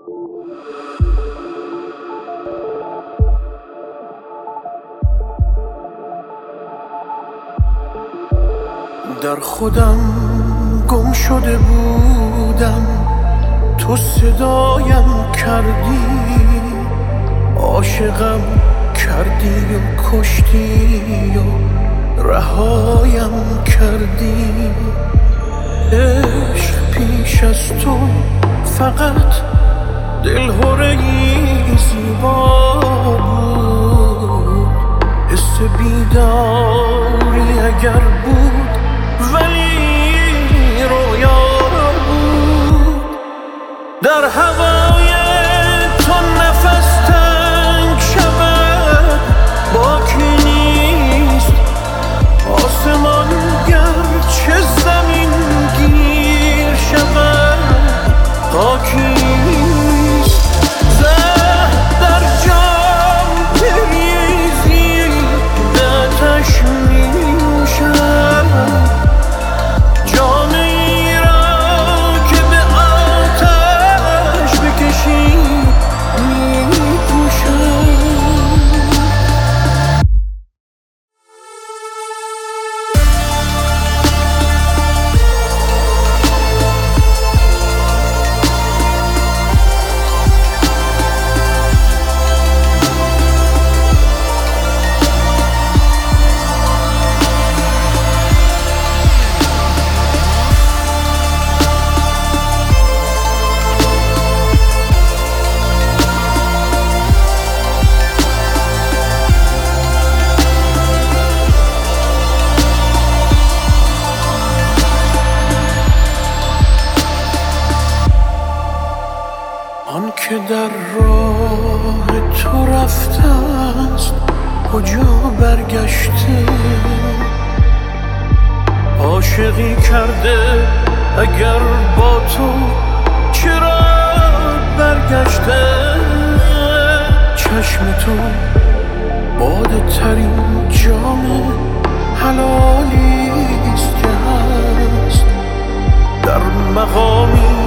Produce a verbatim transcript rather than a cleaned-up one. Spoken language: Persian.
در خودم گم شده بودم، تو صدایم کردی، عاشقم کردی و کشتی و رهایم کردی. عشق پیش از تو فقط دلهره‌ای زیبا بود، حس بیداری اگر بود ولی رویا بود. در هوای تو نفس تنگ شود باکی نیست، آسمان گرچه زمین گیر شود خاکی نیست. زهر در جام بریزی آتش می شود، جام ای را که به آتش بکشی می پوشد. آن که در راه تو رفته است کجا برگشته، عاشقی کرده اگر با تو چرا برگشته. چشم تو باده ترین جام حلالی است که هست، در مقامی